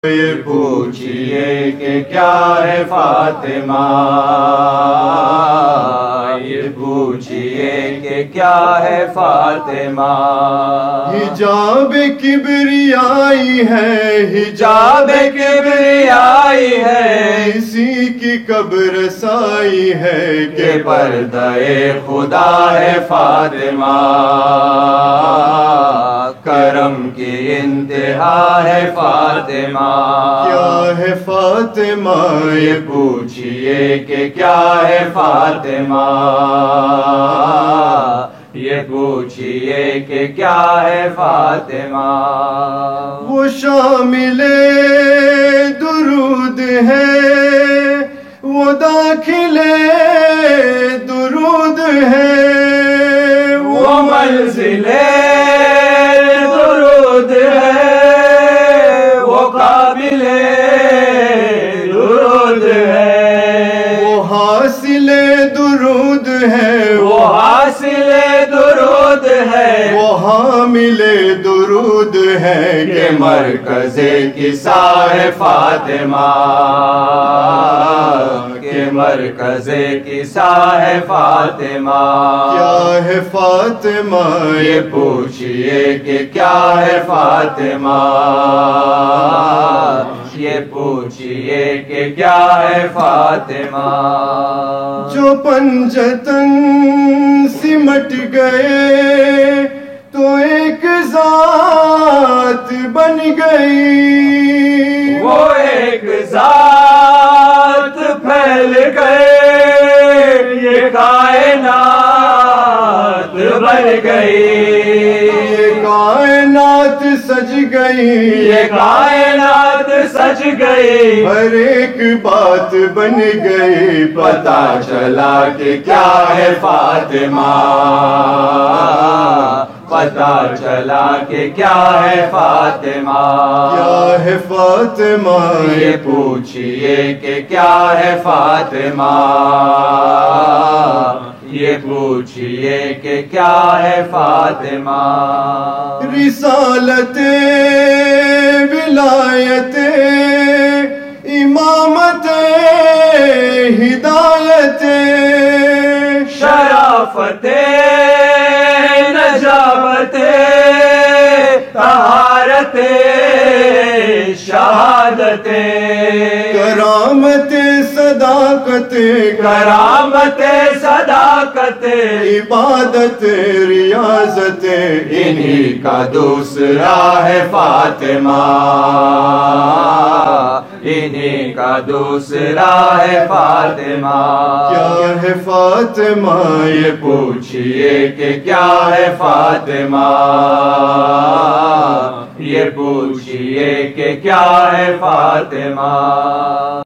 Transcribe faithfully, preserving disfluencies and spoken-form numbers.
یہ پوچھئے کہ کیا ہے فاطمہ، یہ پوچھئے کہ کیا ہے فاطمہ۔ حجاب کبریائی ہے، حجاب کبریائی ہے، اسی کی قبر سائی ہے کہ پردہ خدا ہے فاطمہ۔ کرم کی انتہا ہے فاطمہ۔ کیا ہے فاطمہ، یہ پوچھئے کہ کیا ہے فاطمہ، یہ پوچھئے کہ کیا ہے فاطمہ۔ وہ شامل درود ہے، وہ داخل درود ہے، وہ منزل درود ہے، وہ قابل درود ہے، وہ حاصل درود ہے، وہ حاصل درود ہے، وہ حامل درود ہے کہ مرکز قصہ ہے فاطمہ، کہ مرکز قصہ ہے فاطمہ۔ کیا ہے فاطمہ، یہ پوچھئے کہ کیا ہے فاطمہ، یہ پوچھئے کہ کیا ہے فاطمہ۔ جو پنجتن سمٹ گئے تو ایک ذات بن گئی، وہ ایک ذات پھیل گئے، یہ کائنات بن گئی، یہ کائنات سج گئی، یہ کائنات سج گئی، ہر ایک بات بن گئی، پتہ چلا کہ کیا ہے فاطمہ، پتہ چلا کہ کیا ہے فاطمہ۔ کیا ہے فاطمہ، یہ پوچھئے کہ کیا ہے فاطمہ، یہ پوچھئے کہ کیا ہے فاطمہ۔ رسالت ولایت امامت ہدایت شرافت نجابت طہارت شہادت کرامت صداقت کرامت صداقت عبادت ریاضت انہی کا دوسرا ہے فاطمہ، انہی کا دوسرا ہے فاطمہ۔ کیا ہے فاطمہ، یہ پوچھئے کہ کیا ہے فاطمہ، یہ پوچھئے کہ کیا ہے فاطمہ۔